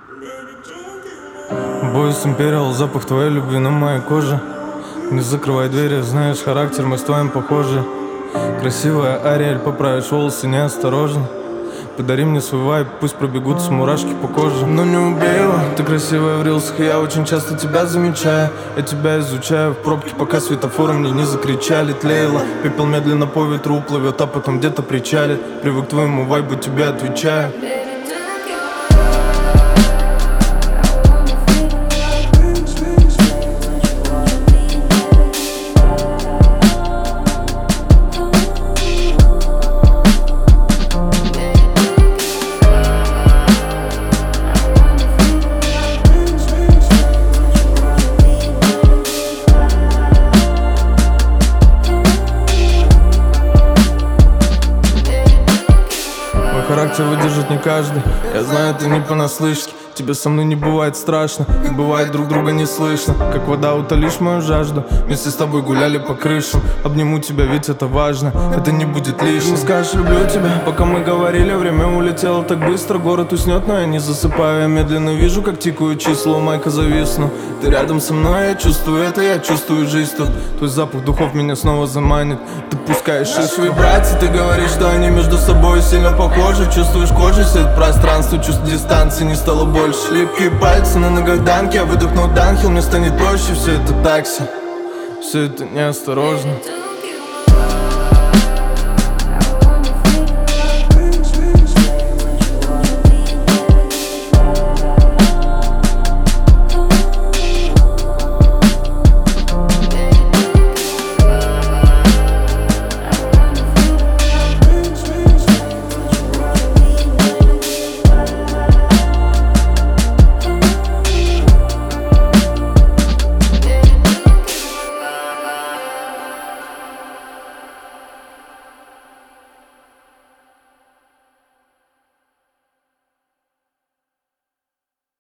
Boys Imperial, запах твоей любви на моей коже. Не закрывай двери, знаешь, характер мы с твоим похожи. Красивая Ариэль, поправишь волосы неосторожно. Подари мне свой вайб, пусть пробегутся мурашки по коже. Но не убей его, ты красивая в рилсах, и я очень часто тебя замечаю. Я тебя изучаю в пробке, пока светофоры мне не закричали. Тлеяла, пепел медленно по ветру уплывет, а потом где-то причалит. Привык к твоему вайбу, тебе отвечаю. Характер выдержит не каждый. Я знаю, это не понаслышке. Тебе со мной не бывает страшно, и бывает друг друга не слышно. Как вода утолишь мою жажду. Вместе с тобой гуляли по крышам. Обниму тебя, ведь это важно. Это не будет лишним. Скажешь, люблю тебя. Пока мы говорили, время улетело так быстро. Город уснет, но я не засыпаю. Я медленно вижу, как тикают числа. У майка зависну. Ты рядом со мной, я чувствую это, я чувствую жизнь тут. Твой запах духов меня снова заманит. Ты пускаешь шиш вибрации. Ты говоришь, что они между собой сильно похожи. Чувствуешь кожей свет пространства. Чувств дистанции не стало больше. Липкие пальцы на ногах данки. Я выдохнул данхил, мне станет проще. Все это такси, все это неосторожно.